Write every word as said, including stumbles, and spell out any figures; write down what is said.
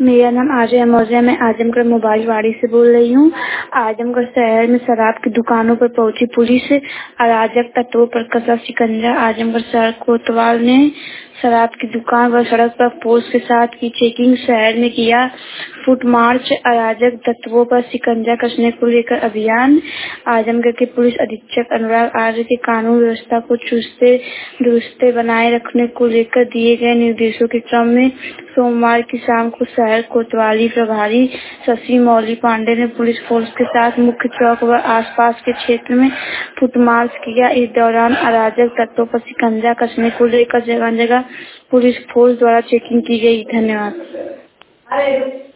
मेरा नाम आर्या मौर्य। मैं आजमगढ़ मोबाइल वाड़ी से बोल रही हूँ। आजमगढ़ शहर में शराब की दुकानों पर पहुंची पुलिस, अराजक तत्वों पर कसा शिकंजा। आजमगढ़ शहर कोतवाल ने शराब की दुकान व सड़क पर पुलिस के साथ की चेकिंग। शहर में किया फुट मार्च, अराजक तत्वों पर शिकंजा कसने को लेकर अभियान। आजमगढ़ के पुलिस अधीक्षक अनुराग आर्य के कानून व्यवस्था को चुस्ते दुरुस्ते बनाए रखने को लेकर दिए गए निर्देशों के क्रम में सोमवार की शाम को शहर कोतवाली प्रभारी शशि मौली पांडे ने पुलिस फोर्स के साथ मुख्य चौक व आसपास के क्षेत्र में फुटमार्च किया। इस दौरान अराजक तत्वों पर शिकंजा कसने को लेकर जगह जगह पुलिस फोर्स द्वारा चेकिंग की गई। धन्यवाद।